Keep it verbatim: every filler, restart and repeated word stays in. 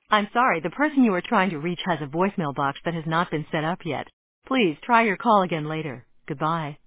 I'm sorry, the person you are trying to reach has a voicemail box that has not been set up yet. Please try your call again later. Goodbye.